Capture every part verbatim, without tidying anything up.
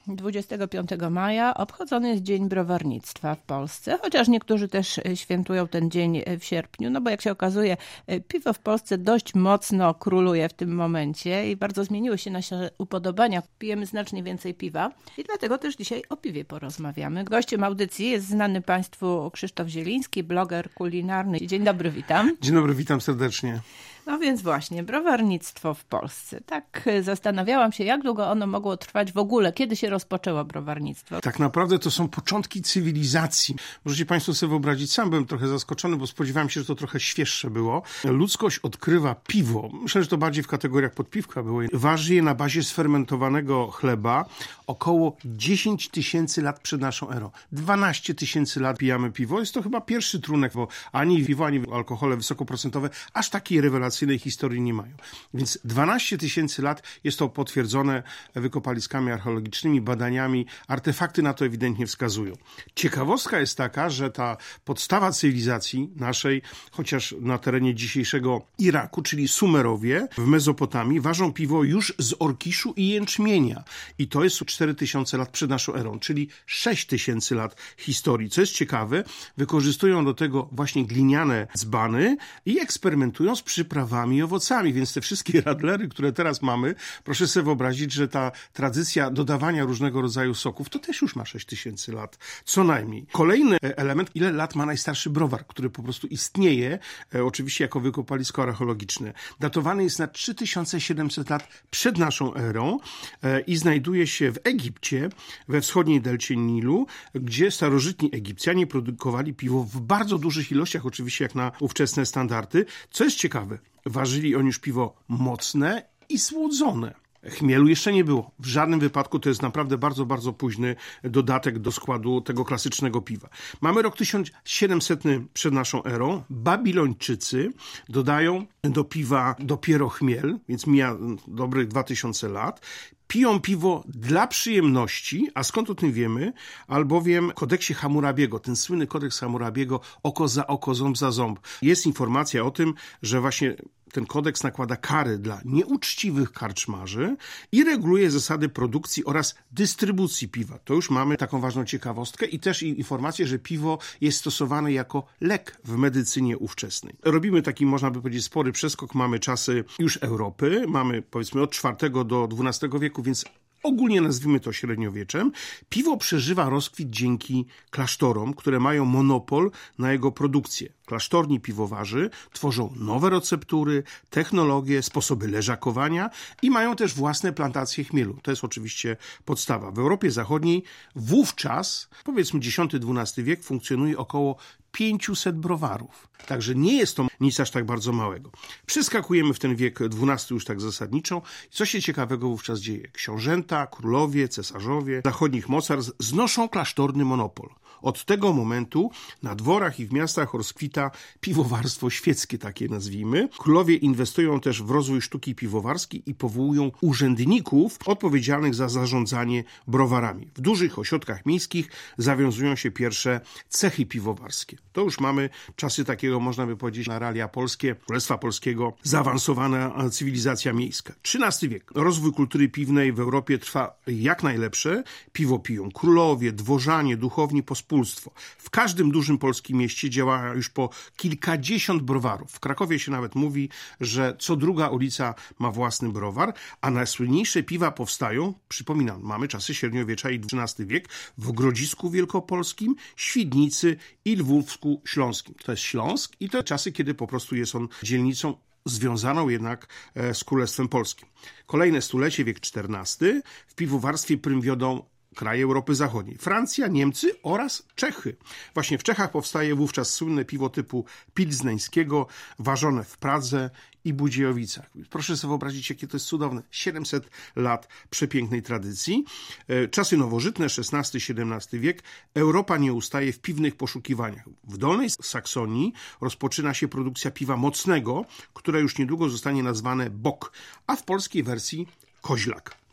dwudziestego piątego maja obchodzony jest Dzień Browarnictwa w Polsce, chociaż niektórzy też świętują ten dzień w sierpniu, no bo jak się okazuje, piwo w Polsce dość mocno króluje w tym momencie i bardzo zmieniły się nasze upodobania. Pijemy znacznie więcej piwa i dlatego też dzisiaj o piwie porozmawiamy. Gościem audycji jest znany Państwu Krzysztof Zieliński, bloger kulinarny. Dzień dobry, witam. Dzień dobry, witam serdecznie. No więc właśnie, browarnictwo w Polsce. Tak zastanawiałam się, jak długo ono mogło trwać w ogóle, kiedy się rozpoczęło browarnictwo. Tak naprawdę to są początki cywilizacji. Możecie Państwo sobie wyobrazić, sam byłem trochę zaskoczony, bo spodziewałem się, że to trochę świeższe było. Ludzkość odkrywa piwo, myślę, że to bardziej w kategoriach podpiwka było. Waży je na bazie sfermentowanego chleba około dziesięć tysięcy lat przed naszą erą. dwanaście tysięcy lat pijamy piwo. Jest to chyba pierwszy trunek, bo ani piwo, ani alkohole wysokoprocentowe aż takiej rewelacyjnej historii nie mają. Więc dwanaście tysięcy lat jest to potwierdzone wykopaliskami archeologicznymi, badaniami. Artefakty na to ewidentnie wskazują. Ciekawostka jest taka, że ta podstawa cywilizacji naszej, chociaż na terenie dzisiejszego Iraku, czyli Sumerowie w Mezopotamii, ważą piwo już z orkiszu i jęczmienia. I to jest cztery tysiące lat przed naszą erą, czyli sześć tysięcy lat historii. Co jest ciekawe, wykorzystują do tego właśnie gliniane dzbany i eksperymentują z przyprawami i owocami, więc te wszystkie radlery, które teraz mamy, proszę sobie wyobrazić, że ta tradycja dodawania różnego rodzaju soków, to też już ma sześć tysięcy lat, co najmniej. Kolejny element, ile lat ma najstarszy browar, który po prostu istnieje, e, oczywiście jako wykopalisko archeologiczne. Datowany jest na trzy tysiące siedemset lat przed naszą erą e, i znajduje się w Egipcie, we wschodniej delcie Nilu, gdzie starożytni Egipcjanie produkowali piwo w bardzo dużych ilościach, oczywiście jak na ówczesne standardy. Co jest ciekawe, ważyli oni już piwo mocne i słodzone. Chmielu jeszcze nie było. W żadnym wypadku to jest naprawdę bardzo, bardzo późny dodatek do składu tego klasycznego piwa. Mamy rok tysiąc siedemsetny przed naszą erą. Babilończycy dodają do piwa dopiero chmiel, więc mija dobrych dwa tysiące lat. Piją piwo dla przyjemności, a skąd o tym wiemy? Albowiem w kodeksie Hammurabiego, ten słynny kodeks Hammurabiego, oko za oko, ząb za ząb, jest informacja o tym, że właśnie ten kodeks nakłada kary dla nieuczciwych karczmarzy i reguluje zasady produkcji oraz dystrybucji piwa. To już mamy taką ważną ciekawostkę i też informację, że piwo jest stosowane jako lek w medycynie ówczesnej. Robimy taki, można by powiedzieć, spory przeskok. Mamy czasy już Europy, mamy powiedzmy od czwartego do dwunastego wieku, więc ogólnie nazwijmy to średniowieczem. Piwo przeżywa rozkwit dzięki klasztorom, które mają monopol na jego produkcję. Klasztorni piwowarzy tworzą nowe receptury, technologie, sposoby leżakowania i mają też własne plantacje chmielu. To jest oczywiście podstawa. W Europie Zachodniej wówczas, powiedzmy dziesiąty dwunasty wiek, funkcjonuje około pięciuset browarów. Także nie jest to nic aż tak bardzo małego. Przeskakujemy w ten wiek dwunasty już tak zasadniczo. Co się ciekawego wówczas dzieje? Książęta, królowie, cesarzowie zachodnich mocarstw znoszą klasztorny monopol. Od tego momentu na dworach i w miastach rozkwita piwowarstwo świeckie, takie nazwijmy. Królowie inwestują też w rozwój sztuki piwowarskiej i powołują urzędników odpowiedzialnych za zarządzanie browarami. W dużych ośrodkach miejskich zawiązują się pierwsze cechy piwowarskie. To już mamy czasy takiego, można by powiedzieć, na realia polskie, Królestwa Polskiego, zaawansowana cywilizacja miejska. trzynasty wiek. Rozwój kultury piwnej w Europie trwa jak najlepsze. Piwo piją królowie, dworzanie, duchowni, pospólstwo. W każdym dużym polskim mieście działa już po kilkadziesiąt browarów. W Krakowie się nawet mówi, że co druga ulica ma własny browar, a najsłynniejsze piwa powstają, przypominam, mamy czasy średniowiecza i trzynasty wiek, w Grodzisku Wielkopolskim, Świdnicy i Lwówsku Śląskim. To jest Śląsk i to czasy, kiedy po prostu jest on dzielnicą związaną jednak z Królestwem Polskim. Kolejne stulecie, wiek czternasty, w piwowarstwie prym wiodą kraje Europy Zachodniej. Francja, Niemcy oraz Czechy. Właśnie w Czechach powstaje wówczas słynne piwo typu pilzneńskiego, ważone w Pradze i Budziejowicach. Proszę sobie wyobrazić, jakie to jest cudowne. siedemset lat przepięknej tradycji. Czasy nowożytne, szesnasty siedemnasty wiek. Europa nie ustaje w piwnych poszukiwaniach. W Dolnej Saksonii rozpoczyna się produkcja piwa mocnego, które już niedługo zostanie nazwane Bock, a w polskiej wersji koźlak.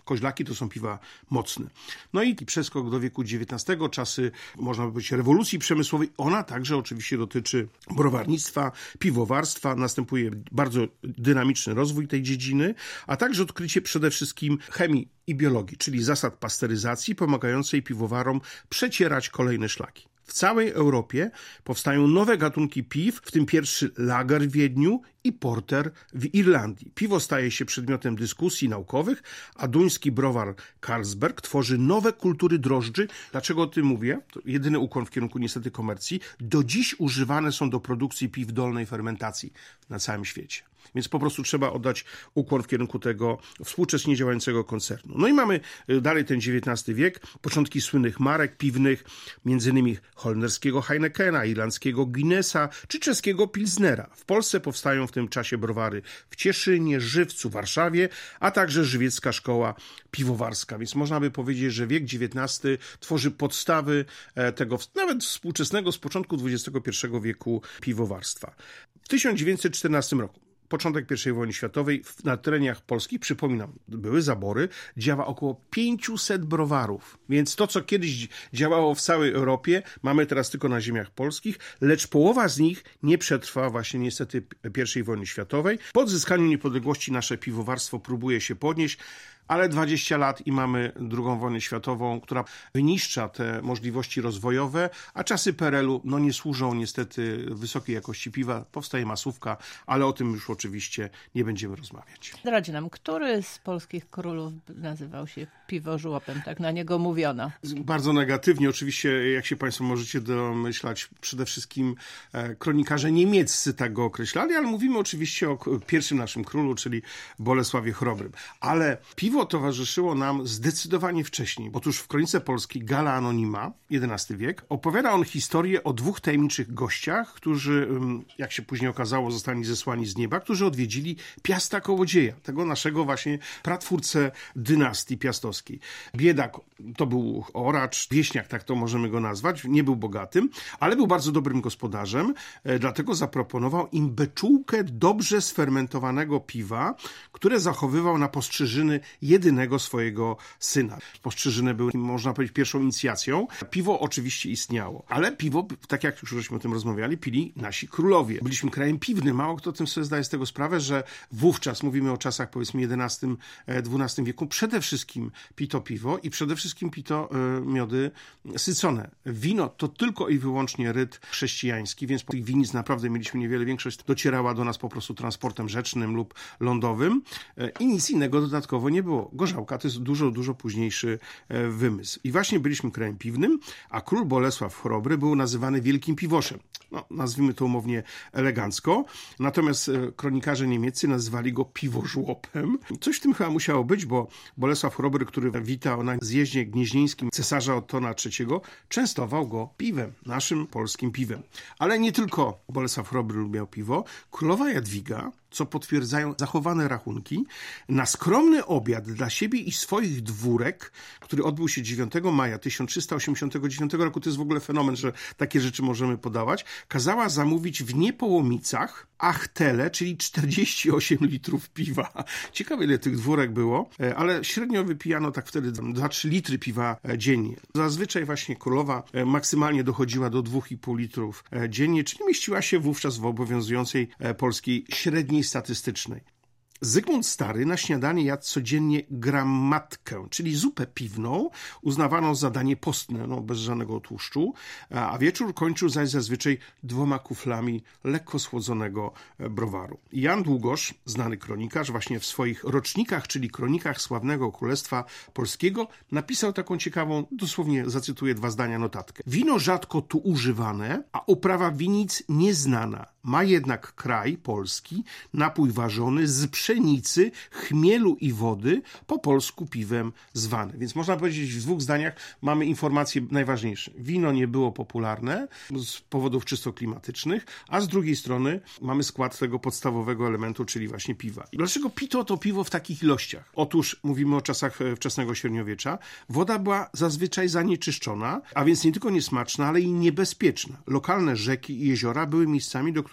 Koźlaki to są piwa mocne. No i przeskok do wieku dziewiętnastego, czasy, można by powiedzieć, rewolucji przemysłowej. Ona także oczywiście dotyczy browarnictwa, piwowarstwa. Następuje bardzo dynamiczny rozwój tej dziedziny, a także odkrycie przede wszystkim chemii i biologii, czyli zasad pasteryzacji pomagającej piwowarom przecierać kolejne szlaki. W całej Europie powstają nowe gatunki piw, w tym pierwszy lager w Wiedniu i porter w Irlandii. Piwo staje się przedmiotem dyskusji naukowych, a duński browar Carlsberg tworzy nowe kultury drożdży. Dlaczego o tym mówię? To jedyny ukłon w kierunku niestety komercji. Do dziś używane są do produkcji piw dolnej fermentacji na całym świecie. Więc po prostu trzeba oddać ukłon w kierunku tego współcześnie działającego koncernu. No i mamy dalej ten dziewiętnasty wiek, początki słynnych marek piwnych, między innymi holenderskiego Heinekena, irlandzkiego Guinnessa czy czeskiego Pilsnera. W Polsce powstają w tym czasie browary w Cieszynie, Żywcu, Warszawie, a także żywiecka szkoła piwowarska. Więc można by powiedzieć, że wiek dziewiętnasty tworzy podstawy tego nawet współczesnego z początku dwudziestego pierwszego wieku piwowarstwa. W tysiąc dziewięćset czternastym roku, początek pierwszej wojny światowej, na terenach polskich, przypominam, były zabory, działa około pięćset browarów. Więc to, co kiedyś działało w całej Europie, mamy teraz tylko na ziemiach polskich, lecz połowa z nich nie przetrwa właśnie niestety pierwszej wojny światowej. Po odzyskaniu niepodległości nasze piwowarstwo próbuje się podnieść, ale dwadzieścia lat i mamy drugą wojnę światową, która wyniszcza te możliwości rozwojowe, a czasy P R L u no nie służą niestety wysokiej jakości piwa. Powstaje masówka, ale o tym już oczywiście nie będziemy rozmawiać. Zdradzi nam, który z polskich królów nazywał się piwożłopem? Tak na niego mówiono. Bardzo negatywnie. Oczywiście, jak się Państwo możecie domyślać, przede wszystkim kronikarze niemieccy tak go określali, ale mówimy oczywiście o pierwszym naszym królu, czyli Bolesławie Chrobrym. Ale piwo towarzyszyło nam zdecydowanie wcześniej. Otóż w Kronice Polskiej Gala Anonima, jedenasty wiek, opowiada on historię o dwóch tajemniczych gościach, którzy, jak się później okazało, zostali zesłani z nieba, którzy odwiedzili Piasta Kołodzieja, tego naszego właśnie pratwórcę dynastii piastowskiej. Biedak to był oracz, wieśniak, tak to możemy go nazwać, nie był bogatym, ale był bardzo dobrym gospodarzem, dlatego zaproponował im beczułkę dobrze sfermentowanego piwa, które zachowywał na postrzyżyny jedynego swojego syna. Postrzyżyny były, można powiedzieć, pierwszą inicjacją. Piwo oczywiście istniało, ale piwo, tak jak już żeśmy o tym rozmawiali, pili nasi królowie. Byliśmy krajem piwnym. Mało kto tym sobie zdaje z tego sprawę, że wówczas, mówimy o czasach powiedzmy jedenastym, dwunastym wieku, przede wszystkim pito piwo i przede wszystkim pito y, miody sycone. Wino to tylko i wyłącznie ryt chrześcijański, więc tych winic naprawdę mieliśmy niewiele. Większość docierała do nas po prostu transportem rzecznym lub lądowym y, i nic innego dodatkowo nie było. Gorzałka to jest dużo, dużo późniejszy y, wymysł. I właśnie byliśmy krajem piwnym, a król Bolesław Chrobry był nazywany Wielkim Piwoszem. No, nazwijmy to umownie elegancko. Natomiast kronikarze niemieccy nazywali go piwożłopem. Coś w tym chyba musiało być, bo Bolesław Chrobry, który witał na zjeździe gnieźnieńskim cesarza Ottona trzeciego, częstował go piwem, naszym polskim piwem. Ale nie tylko Bolesław Chrobry lubiał piwo. Królowa Jadwiga, co potwierdzają zachowane rachunki, na skromny obiad dla siebie i swoich dwórek, który odbył się dziewiątego maja tysiąc trzysta osiemdziesiątego dziewiątego roku, to jest w ogóle fenomen, że takie rzeczy możemy podawać, kazała zamówić w Niepołomicach achtele, czyli czterdzieści osiem litrów piwa. Ciekawe, ile tych dwórek było, ale średnio wypijano tak wtedy dwa trzy litry piwa dziennie. Zazwyczaj właśnie królowa maksymalnie dochodziła do dwa i pół litrów dziennie, czyli mieściła się wówczas w obowiązującej polskiej średniej statystycznej. Zygmunt Stary na śniadanie jadł codziennie grammatkę, czyli zupę piwną, uznawaną za danie postne, no, bez żadnego tłuszczu, a wieczór kończył zaś zazwyczaj dwoma kuflami lekko schłodzonego browaru. Jan Długosz, znany kronikarz, właśnie w swoich rocznikach, czyli kronikach sławnego Królestwa Polskiego, napisał taką ciekawą, dosłownie zacytuję dwa zdania, notatkę. Wino rzadko tu używane, a uprawa winic nieznana. Ma jednak kraj polski napój ważony z pszenicy, chmielu i wody, po polsku piwem zwany. Więc można powiedzieć, w dwóch zdaniach mamy informacje najważniejsze. Wino nie było popularne z powodów czysto klimatycznych, a z drugiej strony mamy skład tego podstawowego elementu, czyli właśnie piwa. I dlaczego pito to piwo w takich ilościach? Otóż mówimy o czasach wczesnego średniowiecza. Woda była zazwyczaj zanieczyszczona, a więc nie tylko niesmaczna, ale i niebezpieczna. Lokalne rzeki i jeziora były miejscami, do których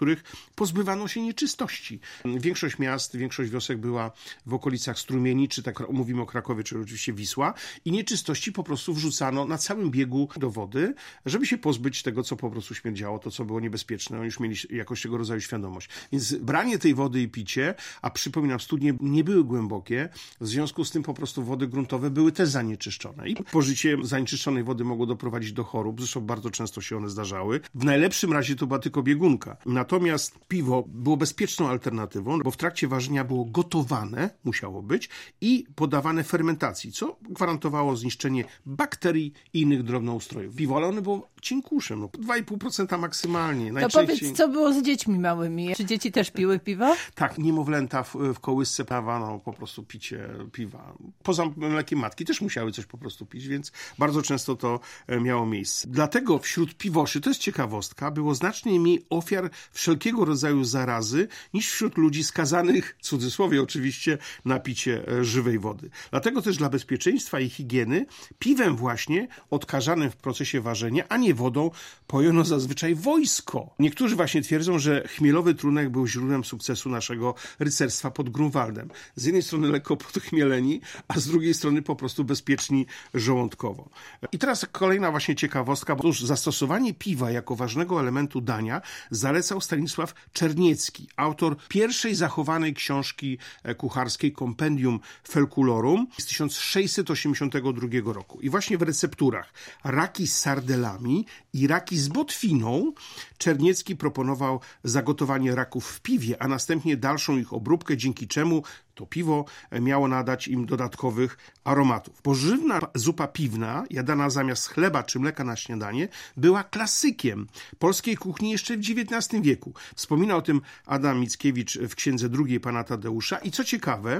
których pozbywano się nieczystości. Większość miast, większość wiosek była w okolicach strumieni, czy tak mówimy o Krakowie, czy oczywiście Wisła, i nieczystości po prostu wrzucano na całym biegu do wody, żeby się pozbyć tego, co po prostu śmierdziało, to, co było niebezpieczne. Oni już mieli jakoś tego rodzaju świadomość. Więc branie tej wody i picie, a przypominam, studnie nie były głębokie, w związku z tym po prostu wody gruntowe były też zanieczyszczone. I pożycie zanieczyszczonej wody mogło doprowadzić do chorób, zresztą bardzo często się one zdarzały. W najlepszym razie to była tylko biegunka. Natomiast piwo było bezpieczną alternatywą, bo w trakcie ważenia było gotowane, musiało być, i podawane fermentacji, co gwarantowało zniszczenie bakterii i innych drobnoustrojów. Piwo, ale one było cienkuszem, no, dwa i pół procent maksymalnie. To powiedz, co było z dziećmi małymi? Czy dzieci też piły piwo? Tak, niemowlęta w, w kołysce dawano po prostu picie piwa. Poza mlekiem matki też musiały coś po prostu pić, więc bardzo często to miało miejsce. Dlatego wśród piwoszy, to jest ciekawostka, było znacznie mniej ofiar wszelkiego rodzaju zarazy niż wśród ludzi skazanych, w cudzysłowie oczywiście, na picie żywej wody. Dlatego też dla bezpieczeństwa i higieny piwem właśnie odkażanym w procesie ważenia, a nie wodą, pojono zazwyczaj wojsko. Niektórzy właśnie twierdzą, że chmielowy trunek był źródłem sukcesu naszego rycerstwa pod Grunwaldem. Z jednej strony lekko podchmieleni, a z drugiej strony po prostu bezpieczni żołądkowo. I teraz kolejna właśnie ciekawostka, bo otóż zastosowanie piwa jako ważnego elementu dania zalecał Stanisław Czerniecki, autor pierwszej zachowanej książki kucharskiej Compendium Felkulorum z tysiąc sześćset osiemdziesiątego drugiego roku. I właśnie w recepturach raki z sardelami i raki z botwiną Czerniecki proponował zagotowanie raków w piwie, a następnie dalszą ich obróbkę, dzięki czemu to piwo miało nadać im dodatkowych aromatów. Pożywna zupa piwna, jadana zamiast chleba czy mleka na śniadanie, była klasykiem polskiej kuchni jeszcze w dziewiętnastym wieku. Wspomina o tym Adam Mickiewicz w księdze drugiej pana Tadeusza. I co ciekawe,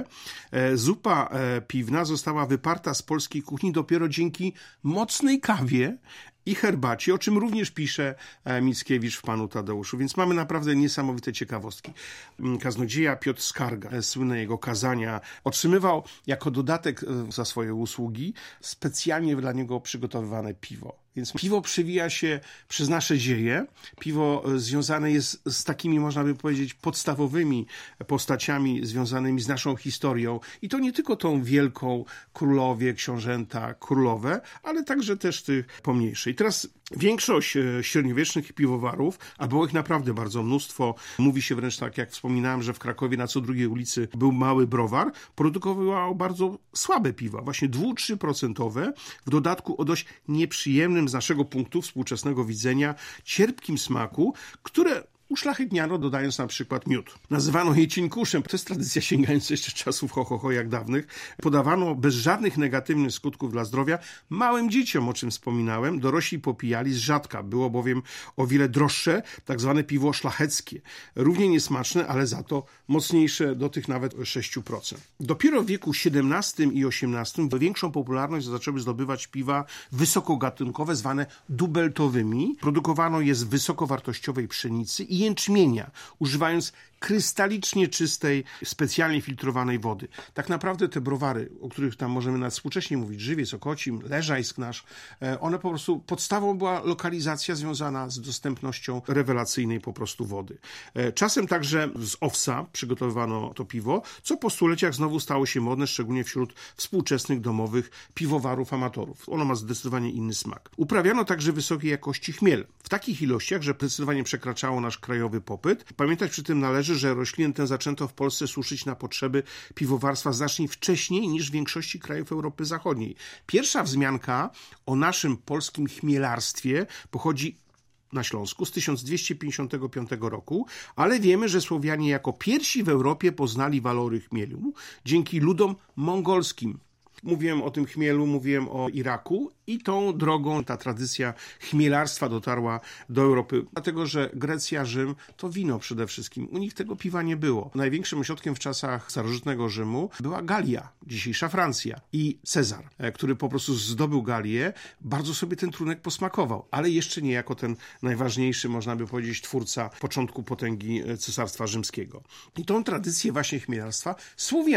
zupa piwna została wyparta z polskiej kuchni dopiero dzięki mocnej kawie i herbacie, o czym również pisze Mickiewicz w panu Tadeuszu. Więc mamy naprawdę niesamowite ciekawostki. Kaznodzieja Piotr Skarga, słynne jego kazania, otrzymywał jako dodatek za swoje usługi specjalnie dla niego przygotowywane piwo. Więc piwo przewija się przez nasze dzieje. Piwo związane jest z takimi, można by powiedzieć, podstawowymi postaciami związanymi z naszą historią. I to nie tylko tą wielką królowie, książęta, królowe, ale także też tych pomniejszych. I teraz większość średniowiecznych piwowarów, a było ich naprawdę bardzo mnóstwo, mówi się wręcz tak, jak wspominałem, że w Krakowie na co drugiej ulicy był mały browar, produkował bardzo słabe piwa, właśnie dwa do trzech procent, w dodatku o dość nieprzyjemnym z naszego punktu współczesnego widzenia cierpkim smaku, które uszlachetniano, dodając na przykład miód. Nazywano je cinkuszem. To jest tradycja sięgająca jeszcze czasów ho, ho, ho jak dawnych. Podawano bez żadnych negatywnych skutków dla zdrowia małym dzieciom, o czym wspominałem. Dorośli popijali z rzadka. Było bowiem o wiele droższe, tak zwane piwo szlacheckie. Równie niesmaczne, ale za to mocniejsze, do tych nawet sześć procent. Dopiero w wieku siedemnastym i osiemnastym większą popularność zaczęły zdobywać piwa wysokogatunkowe, zwane dubeltowymi. Produkowano je z wysokowartościowej pszenicy i jęczmienia, używając krystalicznie czystej, specjalnie filtrowanej wody. Tak naprawdę te browary, o których tam możemy nawet współcześnie mówić, Żywiec, Okocim, Leżajsk nasz, one po prostu, podstawą była lokalizacja związana z dostępnością rewelacyjnej po prostu wody. Czasem także z owsa przygotowywano to piwo, co po stuleciach znowu stało się modne, szczególnie wśród współczesnych domowych piwowarów amatorów. Ono ma zdecydowanie inny smak. Uprawiano także wysokiej jakości chmiel. W takich ilościach, że zdecydowanie przekraczało nasz krajowy popyt. Pamiętać przy tym należy, że roślinę tę zaczęto w Polsce suszyć na potrzeby piwowarstwa znacznie wcześniej niż w większości krajów Europy Zachodniej. Pierwsza wzmianka o naszym polskim chmielarstwie pochodzi na Śląsku z tysiąc dwieście pięćdziesiątego piątego roku, ale wiemy, że Słowianie jako pierwsi w Europie poznali walory chmielu dzięki ludom mongolskim. Mówiłem o tym chmielu, mówiłem o Iraku i tą drogą ta tradycja chmielarstwa dotarła do Europy. Dlatego, że Grecja, Rzym to wino przede wszystkim. U nich tego piwa nie było. Największym ośrodkiem w czasach starożytnego Rzymu była Galia, dzisiejsza Francja. I Cezar, który po prostu zdobył Galię, bardzo sobie ten trunek posmakował, ale jeszcze nie jako ten najważniejszy, można by powiedzieć, twórca początku potęgi Cesarstwa Rzymskiego. I tą tradycję właśnie chmielarstwa Słowianie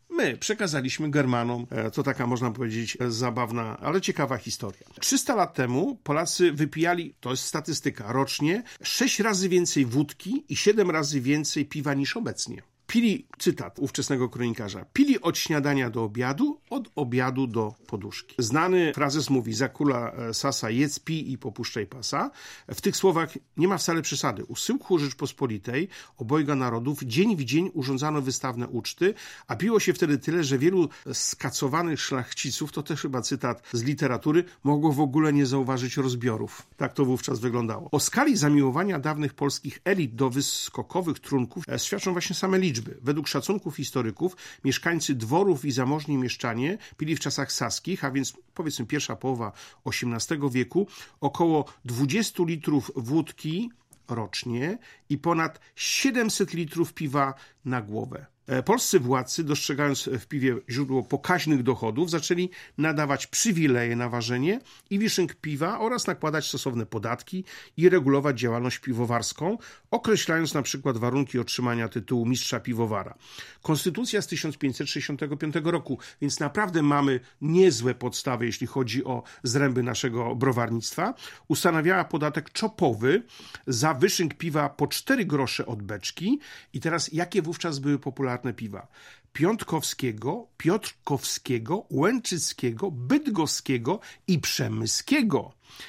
My przekazaliśmy Germanom. To taka, można powiedzieć, zabawna, ale ciekawa historia. trzysta lat temu Polacy wypijali, to jest statystyka, rocznie sześć razy więcej wódki i siedem razy więcej piwa niż obecnie. Pili, cytat ówczesnego kronikarza, pili od śniadania do obiadu, od obiadu do poduszki. Znany frazes mówi, za króla Sasa jedz, pij i popuszczaj pasa. W tych słowach nie ma wcale przesady. U schyłku Rzeczpospolitej, obojga narodów, dzień w dzień urządzano wystawne uczty, a piło się wtedy tyle, że wielu skacowanych szlachciców, to też chyba cytat z literatury, mogło w ogóle nie zauważyć rozbiorów. Tak to wówczas wyglądało. O skali zamiłowania dawnych polskich elit do wyskokowych trunków świadczą właśnie same liczby. Według szacunków historyków mieszkańcy dworów i zamożni mieszczanie pili w czasach saskich, a więc powiedzmy pierwsza połowa osiemnastego wieku, około dwadzieścia litrów wódki rocznie i ponad siedemset litrów piwa na głowę. Polscy władcy, dostrzegając w piwie źródło pokaźnych dochodów, zaczęli nadawać przywileje na ważenie i wiszynk piwa oraz nakładać stosowne podatki i regulować działalność piwowarską, określając na przykład warunki otrzymania tytułu mistrza piwowara. Konstytucja z tysiąc pięćset sześćdziesiątego piątego roku, więc naprawdę mamy niezłe podstawy, jeśli chodzi o zręby naszego browarnictwa, ustanawiała podatek czopowy za wyszynk piwa po cztery grosze od beczki. I teraz jakie wówczas były popularne piwa? Piątkowskiego, Piotrkowskiego, Łęczyckiego, Bydgoskiego i Przemyskiego.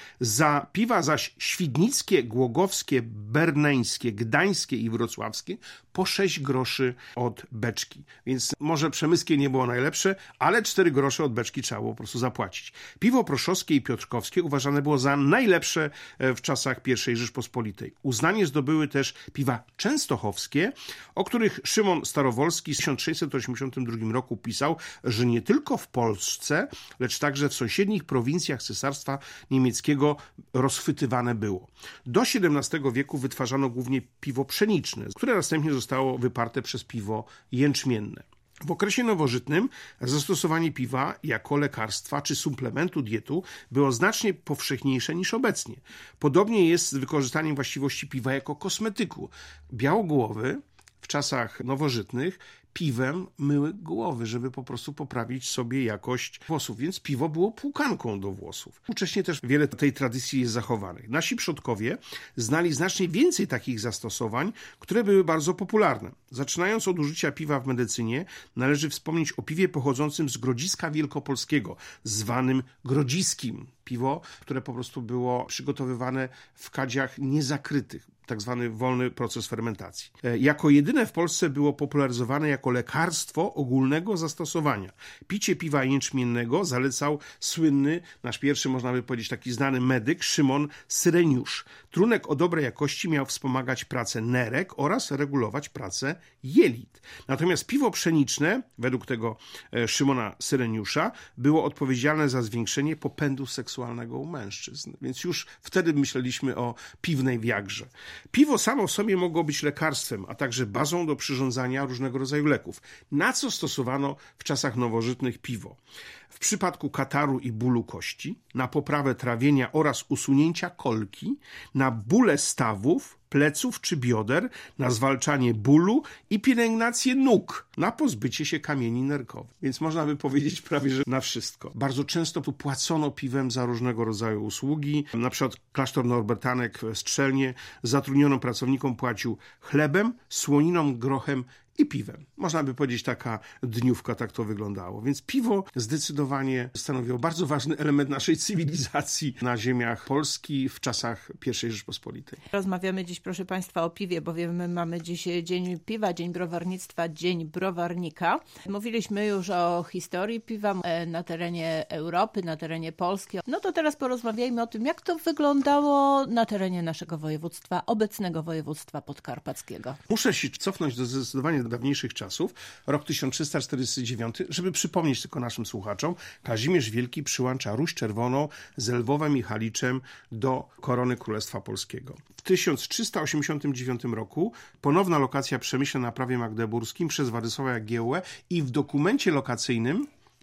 Za piwa zaś świdnickie, głogowskie, berneńskie, gdańskie i wrocławskie po sześć groszy od beczki. Więc może przemyskie nie było najlepsze, ale cztery grosze od beczki trzeba było po prostu zapłacić. Piwo proszowskie i piotrkowskie uważane było za najlepsze w czasach pierwszej Rzeczpospolitej. Uznanie zdobyły też piwa częstochowskie, o których Szymon Starowolski w tysiąc sześćset osiemdziesiątym drugim roku pisał, że nie tylko w Polsce, lecz także w sąsiednich prowincjach Cesarstwa Niemieckiego rozchwytywane było. Do siedemnastego wieku wytwarzano głównie piwo pszeniczne, które następnie zostało wyparte przez piwo jęczmienne. W okresie nowożytnym zastosowanie piwa jako lekarstwa czy suplementu dietu było znacznie powszechniejsze niż obecnie. Podobnie jest z wykorzystaniem właściwości piwa jako kosmetyku. Białogłowy w czasach nowożytnych piwem myły głowy, żeby po prostu poprawić sobie jakość włosów, więc piwo było płukanką do włosów. Wcześniej też wiele tej tradycji jest zachowanych. Nasi przodkowie znali znacznie więcej takich zastosowań, które były bardzo popularne. Zaczynając od użycia piwa w medycynie, należy wspomnieć o piwie pochodzącym z Grodziska Wielkopolskiego, zwanym grodziskim. Piwo, które po prostu było przygotowywane w kadziach niezakrytych, tak zwany wolny proces fermentacji. Jako jedyne w Polsce było popularyzowane jako lekarstwo ogólnego zastosowania. Picie piwa jęczmiennego zalecał słynny, nasz pierwszy, można by powiedzieć, taki znany medyk Szymon Syreniusz. Trunek o dobrej jakości miał wspomagać pracę nerek oraz regulować pracę jelit. Natomiast piwo pszeniczne, według tego Szymona Syreniusza, było odpowiedzialne za zwiększenie popędu seksualnego u mężczyzn. Więc już wtedy myśleliśmy o piwnej wiagrze. Piwo samo w sobie mogło być lekarstwem, a także bazą do przyrządzania różnego rodzaju leków. Na co stosowano w czasach nowożytnych piwo? W przypadku kataru i bólu kości, na poprawę trawienia oraz usunięcia kolki, na bóle stawów, pleców czy bioder, na zwalczanie bólu i pielęgnację nóg, na pozbycie się kamieni nerkowych. Więc można by powiedzieć prawie, że na wszystko. Bardzo często tu płacono piwem za różnego rodzaju usługi. Na przykład klasztor Norbertanek w Strzelnie zatrudnionym pracownikom płacił chlebem, słoniną, grochem i piwem. Można by powiedzieć, taka dniówka, tak to wyglądało. Więc piwo zdecydowanie stanowiło bardzo ważny element naszej cywilizacji na ziemiach Polski w czasach pierwszej Rzeczpospolitej. Rozmawiamy dziś, proszę Państwa, o piwie, bowiem my mamy dziś Dzień Piwa, Dzień Browarnictwa, Dzień Browarnika. Mówiliśmy już o historii piwa na terenie Europy, na terenie Polski. No to teraz porozmawiajmy o tym, jak to wyglądało na terenie naszego województwa, obecnego województwa podkarpackiego. Muszę się cofnąć do zdecydowanie dawniejszych czasów, rok tysiąc trzysta czterdziesty dziewiąty, żeby przypomnieć tylko naszym słuchaczom, Kazimierz Wielki przyłącza Ruś Czerwoną z Lwowem i Haliczem do korony Królestwa Polskiego. W tysiąc trzysta osiemdziesiątym dziewiątym roku ponowna lokacja Przemyśla na prawie magdeburskim przez Władysława Jagiełłę i w dokumencie lokacyjnym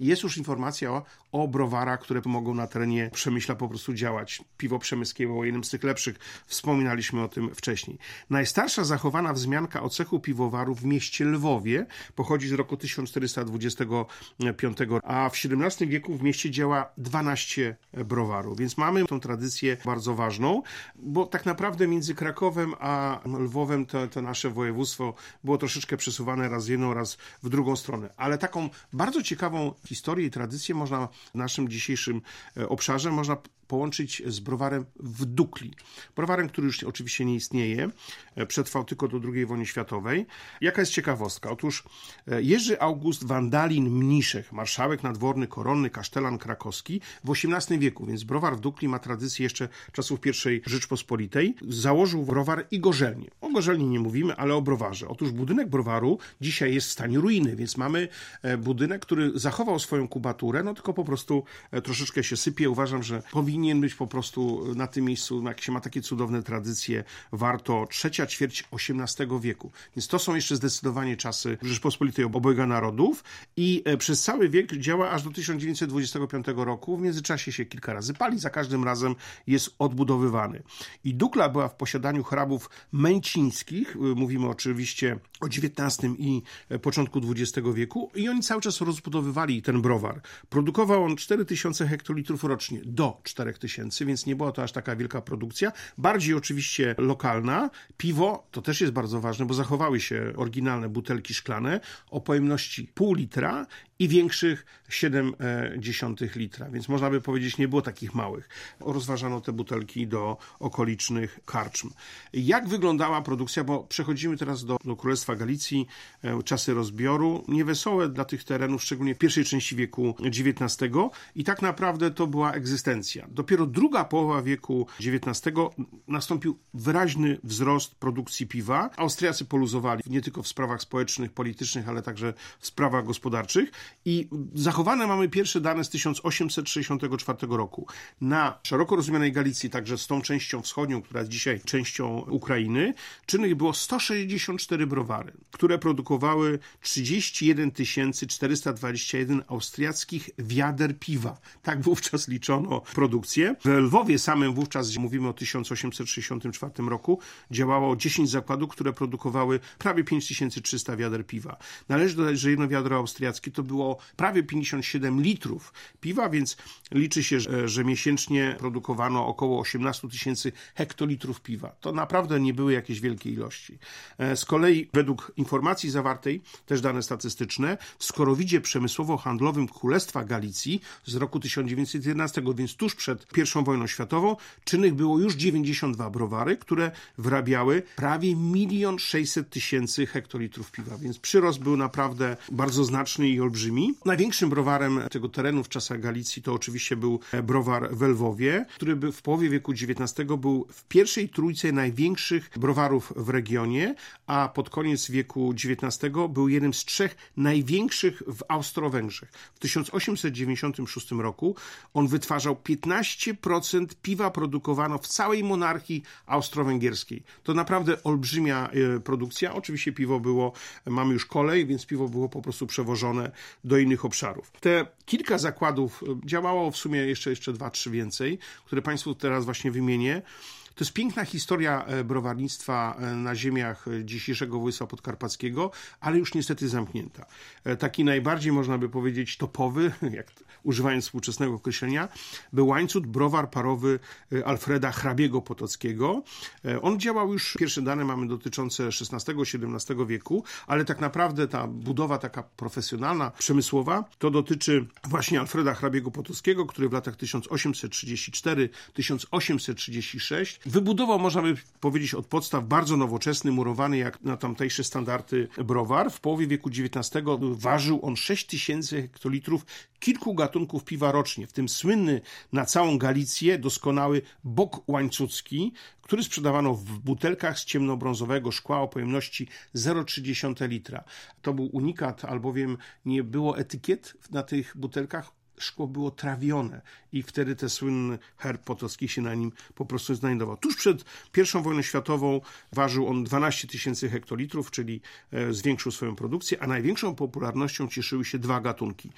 Jest już informacja o, o browarach, które mogą na terenie Przemyśla po prostu działać. Piwo przemyskie było jednym z tych lepszych. Wspominaliśmy o tym wcześniej. Najstarsza zachowana wzmianka o cechu piwowaru w mieście Lwowie pochodzi z roku tysiąc czterysta dwudziestego piątego, a w siedemnastym wieku w mieście działa dwanaście browarów. Więc mamy tą tradycję bardzo ważną, bo tak naprawdę między Krakowem a Lwowem to, to nasze województwo było troszeczkę przesuwane raz w jedną, raz w drugą stronę. Ale taką bardzo ciekawą historię i tradycję można w naszym dzisiejszym obszarze można połączyć z browarem w Dukli. Browarem, który już oczywiście nie istnieje, przetrwał tylko do drugiej wojny światowej. Jaka jest ciekawostka? Otóż Jerzy August Wandalin Mniszek, marszałek nadworny, koronny, kasztelan krakowski w osiemnastym wieku, więc browar w Dukli ma tradycję jeszcze czasów pierwszej Rzeczpospolitej, założył browar i gorzelnię. O gorzelni nie mówimy, ale o browarze. Otóż budynek browaru dzisiaj jest w stanie ruiny, więc mamy budynek, który zachował swoją kubaturę, no tylko po prostu troszeczkę się sypie. Uważam, że powinien być po prostu na tym miejscu, jak się ma takie cudowne tradycje, warto trzecia ćwierć osiemnastego wieku. Więc to są jeszcze zdecydowanie czasy Rzeczpospolitej obojga narodów i przez cały wiek działa aż do tysiąc dziewięćset dwudziestego piątego roku. W międzyczasie się kilka razy pali, za każdym razem jest odbudowywany. I Dukla była w posiadaniu hrabów męcińskich, mówimy oczywiście o dziewiętnastym i początku dwudziestego wieku i oni cały czas rozbudowywali ten browar. Produkował on cztery tysiące hektolitrów rocznie, do czterech tysięcy, więc nie była to aż taka wielka produkcja. Bardziej oczywiście lokalna. Piwo to też jest bardzo ważne, bo zachowały się oryginalne butelki szklane o pojemności pół litra i większych siedem dziesiątych litra, więc można by powiedzieć, nie było takich małych. Rozważano te butelki do okolicznych karczm. Jak wyglądała produkcja, bo przechodzimy teraz do, do Królestwa Galicji, czasy rozbioru, niewesołe dla tych terenów, szczególnie w pierwszej części wieku dziewiętnastego i tak naprawdę to była egzystencja. Dopiero druga połowa wieku dziewiętnastego nastąpił wyraźny wzrost produkcji piwa. Austriacy poluzowali nie tylko w sprawach społecznych, politycznych, ale także w sprawach gospodarczych i zachowane mamy pierwsze dane z tysiąc osiemset sześćdziesiątego czwartego roku. Na szeroko rozumianej Galicji, także z tą częścią wschodnią, która jest dzisiaj częścią Ukrainy, czynnych było sto sześćdziesiąt cztery browary, które produkowały trzydzieści jeden tysięcy czterysta dwadzieścia jeden austriackich wiader piwa. Tak wówczas liczono produkcję. W Lwowie samym wówczas, mówimy o tysiąc osiemset sześćdziesiątym czwartym roku, działało dziesięć zakładów, które produkowały prawie pięć tysięcy trzysta wiader piwa. Należy dodać, że jedno wiadro austriackie to było prawie pięćdziesiąt siedem litrów piwa, więc liczy się, że, że miesięcznie produkowano około osiemnaście tysięcy hektolitrów piwa. To naprawdę nie były jakieś wielkie ilości. Z kolei według informacji zawartej, też dane statystyczne, w skorowidzie przemysłowo-handlowym Królestwa Galicji z roku tysiąc dziewięćset jedenastego, więc tuż przed pierwszą wojną światową, czynnych było już dziewięćdziesiąt dwa browary, które wyrabiały prawie milion sześćset tysięcy hektolitrów piwa, więc przyrost był naprawdę bardzo znaczny i olbrzymi. Największym browarem tego terenu w czasach Galicji to oczywiście był browar w Lwowie, który był w połowie wieku dziewiętnastego był w pierwszej trójce największych browarów w regionie, a pod koniec wieku dziewiętnastego był jednym z trzech największych w Austro-Węgrzech. W tysiąc osiemset dziewięćdziesiątym szóstym roku on wytwarzał piętnaście procent piwa produkowano w całej monarchii austro-węgierskiej. To naprawdę olbrzymia produkcja. Oczywiście piwo było, mamy już kolej, więc piwo było po prostu przewożone do innych obszarów. Te kilka zakładów działało w sumie jeszcze, jeszcze dwa, trzy więcej, które Państwu teraz właśnie wymienię. To jest piękna historia browarnictwa na ziemiach dzisiejszego województwa podkarpackiego, ale już niestety zamknięta. Taki najbardziej, można by powiedzieć, topowy, jak używając współczesnego określenia, był łańcuch browar parowy Alfreda Hrabiego Potockiego. On działał już, pierwsze dane mamy dotyczące szesnastego siedemnastego wieku, ale tak naprawdę ta budowa taka profesjonalna, przemysłowa, to dotyczy właśnie Alfreda Hrabiego Potockiego, który w latach tysiąc osiemset trzydziesty czwarty do tysiąc osiemset trzydziesty szósty wybudował, można by powiedzieć, od podstaw bardzo nowoczesny, murowany jak na tamtejsze standardy browar. W połowie wieku dziewiętnastego ważył on sześć tysięcy hektolitrów kilku gatunków piwa rocznie, w tym słynny na całą Galicję doskonały bok łańcucki, który sprzedawano w butelkach z ciemnobrązowego szkła o pojemności zero przecinek trzy litra. To był unikat, albowiem nie było etykiet na tych butelkach, szkło było trawione i wtedy ten słynny herb potocki się na nim po prostu znajdował. Tuż przed pierwszą wojną światową ważył on dwanaście tysięcy hektolitrów, czyli zwiększył swoją produkcję, a największą popularnością cieszyły się dwa gatunki.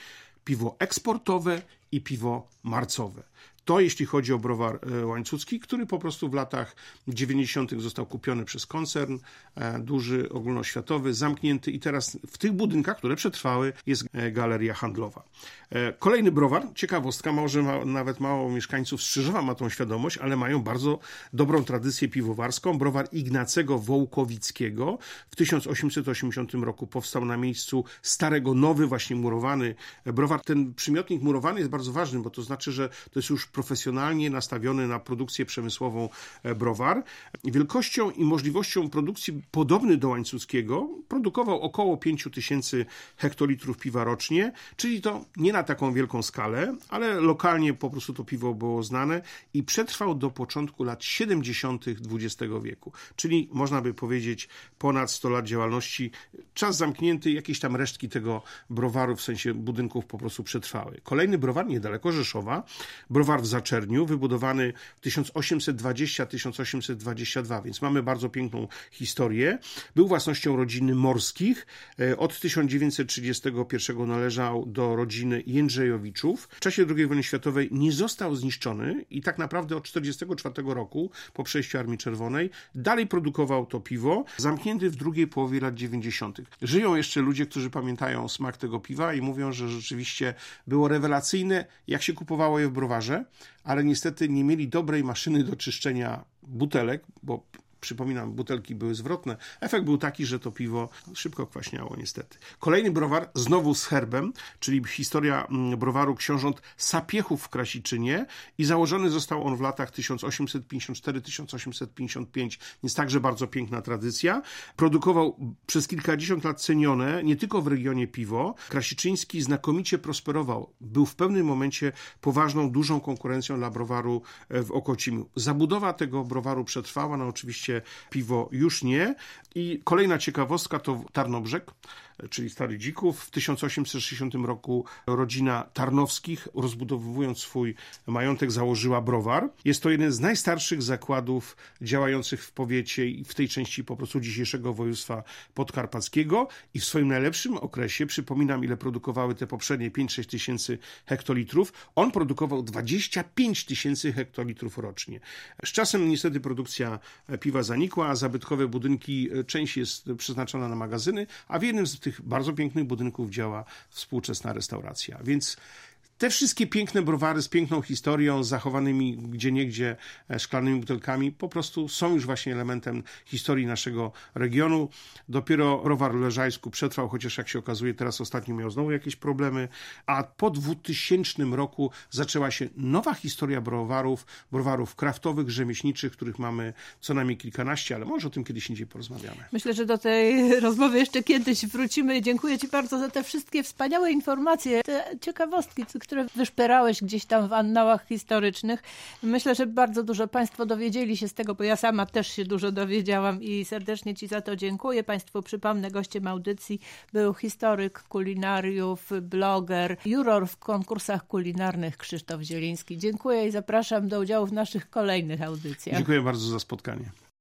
piwo eksportowe i piwo marcowe. To jeśli chodzi o browar łańcucki, który po prostu w latach dziewięćdziesiątych został kupiony przez koncern duży, ogólnoświatowy, zamknięty i teraz w tych budynkach, które przetrwały, jest galeria handlowa. Kolejny browar, ciekawostka, może ma, nawet mało mieszkańców Strzyżowa ma tą świadomość, ale mają bardzo dobrą tradycję piwowarską. Browar Ignacego Wołkowickiego w tysiąc osiemset osiemdziesiątym roku powstał na miejscu starego, nowy, właśnie murowany browar. Ten przymiotnik murowany jest bardzo ważny, bo to znaczy, że to jest już profesjonalnie nastawiony na produkcję przemysłową browar. Wielkością i możliwością produkcji podobny do łańcuckiego produkował około pięć tysięcy hektolitrów piwa rocznie, czyli to nie na taką wielką skalę, ale lokalnie po prostu to piwo było znane i przetrwał do początku lat siedemdziesiątych dwudziestego wieku, czyli można by powiedzieć ponad sto lat działalności. Czas zamknięty, jakieś tam resztki tego browaru, w sensie budynków po prostu przetrwały. Kolejny browar niedaleko Rzeszowa, browar w Zaczerniu, wybudowany w tysiąc osiemset dwudziestym do tysiąc osiemset dwudziestego drugiego, więc mamy bardzo piękną historię. Był własnością rodziny Morskich. Od tysiąc dziewięćset trzydziestego pierwszego należał do rodziny Jędrzejowiczów. W czasie drugiej wojny światowej nie został zniszczony i tak naprawdę od tysiąc dziewięćset czterdziestego czwartego roku, po przejściu Armii Czerwonej, dalej produkował to piwo, zamknięty w drugiej połowie lat dziewięćdziesiątych. Żyją jeszcze ludzie, którzy pamiętają smak tego piwa i mówią, że rzeczywiście było rewelacyjne, jak się kupowało je w browarze, ale niestety nie mieli dobrej maszyny do czyszczenia butelek, bo przypominam, butelki były zwrotne. Efekt był taki, że to piwo szybko kwaśniało niestety. Kolejny browar, znowu z herbem, czyli historia browaru książąt Sapiechów w Krasiczynie i założony został on w latach tysiąc osiemset pięćdziesiąt cztery do tysiąc osiemset pięćdziesiąt pięć, więc także bardzo piękna tradycja. Produkował przez kilkadziesiąt lat cenione, nie tylko w regionie piwo. Krasiczyński znakomicie prosperował. Był w pewnym momencie poważną, dużą konkurencją dla browaru w Okocimiu. Zabudowa tego browaru przetrwała, no oczywiście piwo już nie. I kolejna ciekawostka to Tarnobrzeg, czyli Stary Dzików. W tysiąc osiemset sześćdziesiątym roku rodzina Tarnowskich, rozbudowując swój majątek, założyła browar. Jest to jeden z najstarszych zakładów działających w powiecie i w tej części po prostu dzisiejszego województwa podkarpackiego i w swoim najlepszym okresie, przypominam ile produkowały te poprzednie pięć sześć tysięcy hektolitrów, on produkował dwadzieścia pięć tysięcy hektolitrów rocznie. Z czasem niestety produkcja piwa zanikła, a zabytkowe budynki, część jest przeznaczona na magazyny, a w jednym z tych bardzo pięknych budynków działa współczesna restauracja. Więc te wszystkie piękne browary z piękną historią, z zachowanymi gdzieniegdzie szklanymi butelkami po prostu są już właśnie elementem historii naszego regionu. Dopiero browar w Leżajsku przetrwał, chociaż jak się okazuje teraz ostatnio miał znowu jakieś problemy, a po dwutysięcznym roku zaczęła się nowa historia browarów, browarów kraftowych, rzemieślniczych, których mamy co najmniej kilkanaście, ale może o tym kiedyś indziej porozmawiamy. Myślę, że do tej rozmowy jeszcze kiedyś wrócimy. Dziękuję Ci bardzo za te wszystkie wspaniałe informacje, te ciekawostki, które wyszperałeś gdzieś tam w annałach historycznych. Myślę, że bardzo dużo Państwo dowiedzieli się z tego, bo ja sama też się dużo dowiedziałam i serdecznie Ci za to dziękuję. Państwu przypomnę, gościem audycji był historyk kulinariów, bloger, juror w konkursach kulinarnych Krzysztof Zieliński. Dziękuję i zapraszam do udziału w naszych kolejnych audycjach. Dziękuję bardzo za spotkanie.